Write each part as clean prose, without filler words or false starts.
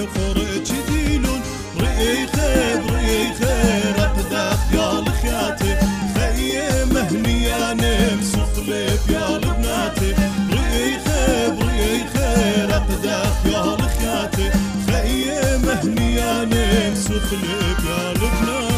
فرج ديلون ريخه بريخه رقدة يا الخياتي خيمه هنيانه مسقلب يا البناتي ريخه بريخه رقدة يا الخياتي خيمه هنيانه مسقلب يا البناتي.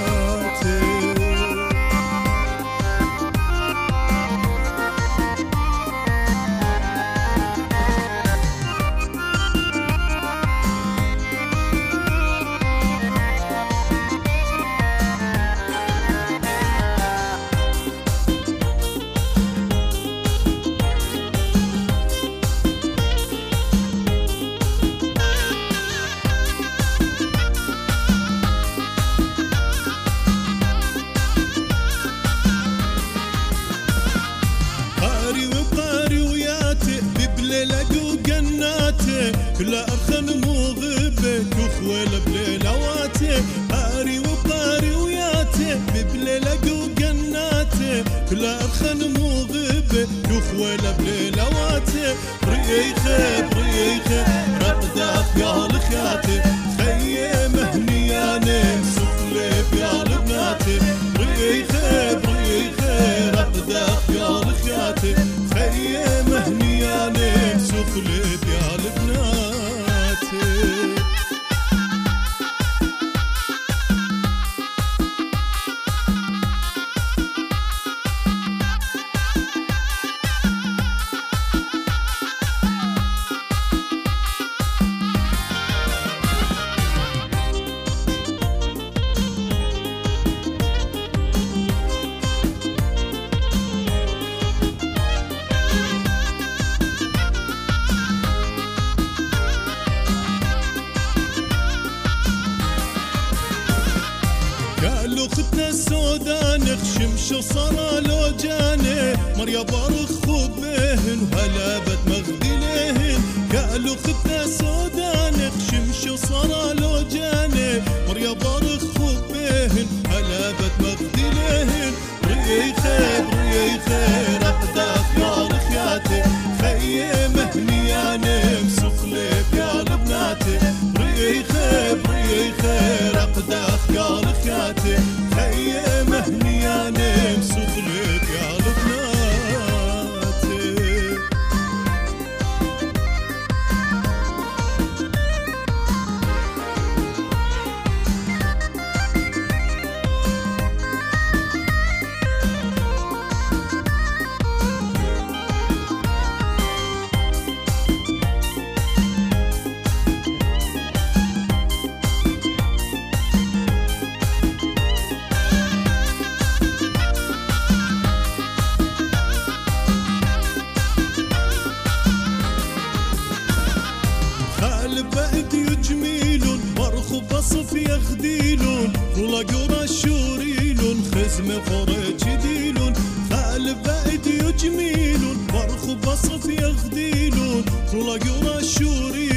كلا أرخن مغبك وخوال بليلواته هاري وباري وياته ببليلك وجناته كلا أرخن مغبك وخوال بليلواته بريخه بريخه رقدة يا الخياتي خيمه هنيانه مسقلب يا البناتي بريخه بريخه رقدة يا الخياتي خيمه هنيانه مسقلب يا البناتي. قالوا ختنا السودان خشمش صرا لو جاني مريا بارخ خبهن وهلابت مغدلهن قالوا ختنا السودان خشمش صرا لو جاني مريا بارخ خبهن هلابت مغدلهن بريخه بريخه رقدة يا الخياتي خيمه هنيانه مسقلب يا البناتي بريخه بريخه رقدة يا الخياتي خيمه هنيانه مسقلب يا البناتي. بعد يجميلون برخو بصف يخديلون ولا قرا شوريلون خزمه فرج ديلون خال بعد يجميلون برخو بصف يخديلون ولا قرا شوريلون